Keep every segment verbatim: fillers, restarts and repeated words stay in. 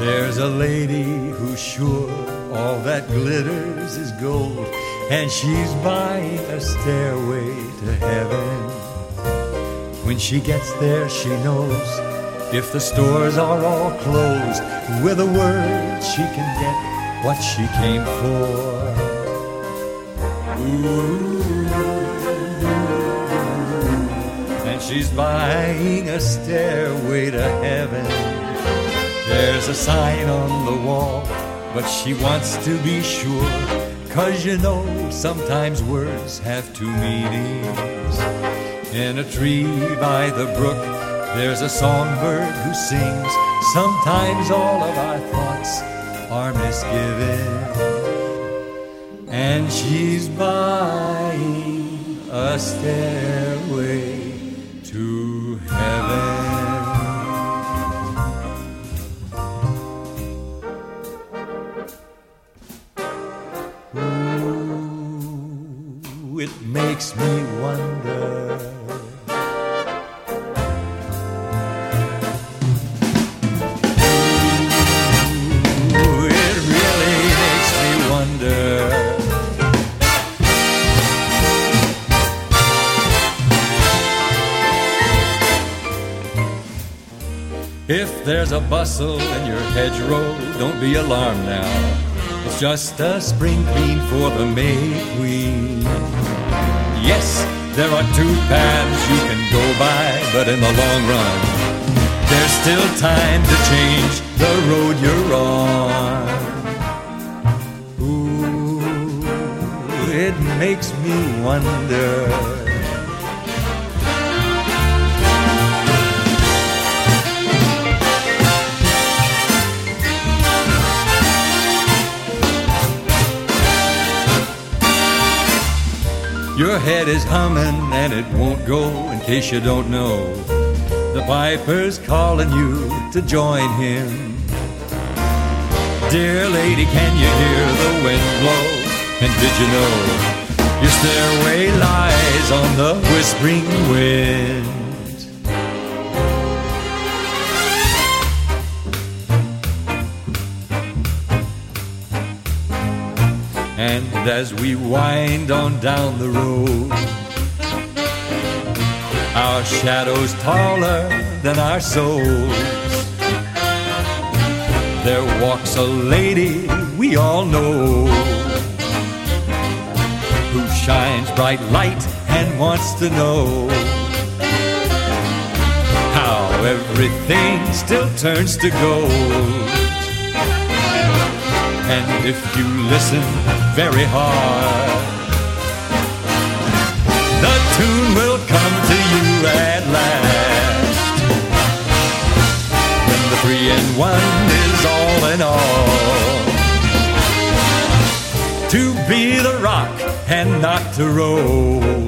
There's a lady who's sure all that glitters is gold, and she's buying a stairway to heaven. When she gets there, she knows if the stores are all closed, with a word she can get what she came for. Ooh. And she's buying a stairway to heaven. There's a sign on the wall, but she wants to be sure, 'cause you know sometimes words have two meanings. In a tree by the brook, there's a songbird who sings. Sometimes all of our thoughts are misgiven. And she's buying a stairway to heaven. Ooh, it makes me wonder. If there's a bustle in your hedgerow, don't be alarmed now. It's just a spring clean for the May Queen. Yes, there are two paths you can go by, but in the long run, there's still time to change the road you're on. Ooh, it makes me wonder. Your head is humming and it won't go, in case you don't know. The piper's calling you to join him. Dear lady, can you hear the wind blow? And did you know your stairway lies on the whispering wind? And as we wind on down the road, our shadows taller than our souls, there walks a lady we all know, who shines bright light and wants to know how everything still turns to gold. And if you listen very hard, the tune will come to you at last, when the three in one is all in all. To be the rock and not to roll.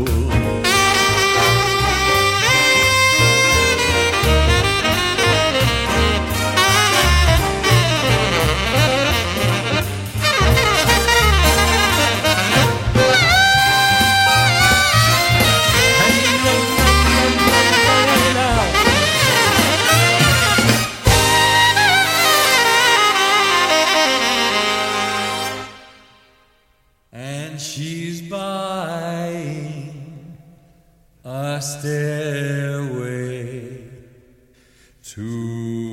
And she's buying a stairway to